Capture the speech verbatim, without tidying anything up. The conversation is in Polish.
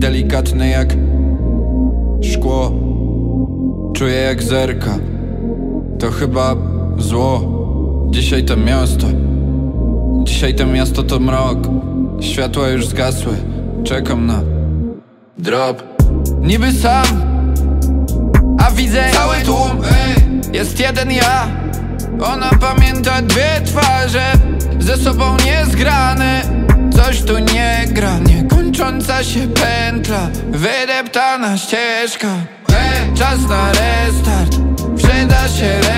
delikatny jak szkło. Czuję jak zerka, to chyba zło. Dzisiaj to miasto, dzisiaj to miasto to mrok. Światła już zgasły, czekam na drop. Niby sam, a widzę cały tłum. Jest jeden ja, ona pamięta dwie twarze, ze sobą niezgrane. Coś tu nie gra, niekończąca się pętla, wydeptana ścieżka. Czas na restart, przyda się